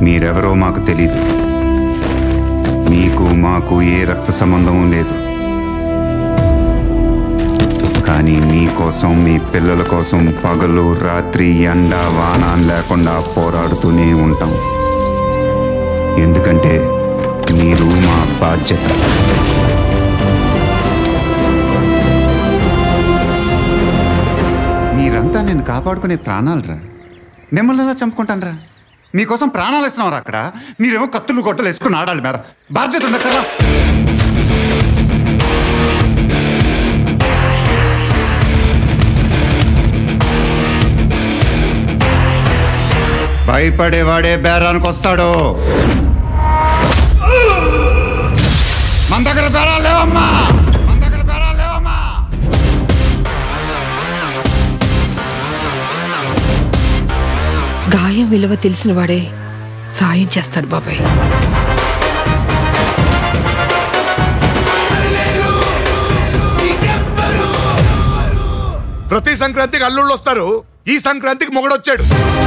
మీరెవరో మాకు తెలీదు. మీకు మాకు ఏ రక్త సంబంధం లేదు. కానీ మీకోసం, మీ పిల్లల కోసం పగలు రాత్రి ఎండ వాన లేకుండా పోరాడుతూనే ఉంటాం. ఎందుకంటే మీరు మా బాధ్యత. మీరంతా నేను కాపాడుకునే ప్రాణాలరా. మిమ్మల్ని ఎలా చంపుకుంటానరా? మీకోసం ప్రాణాలు ఇస్తున్నారా? అక్కడ మీరేమో కత్తులు గొట్టలు వేసుకుని ఆడాలి మీద బాధ్యత ఉంది కదా. భయపడేవాడే బేరానికి వస్తాడు. మన దగ్గర బేరాలు లేవమ్మా, మన దగ్గర బేరాలు లేవమ్మా. గాయం విలువ తెలిసిన వాడే సాయం చేస్తాడు బాబాయ్. ప్రతి సంక్రాంతికి అల్లుళ్ళు వస్తారు, ఈ సంక్రాంతికి మొగుడొచ్చాడు.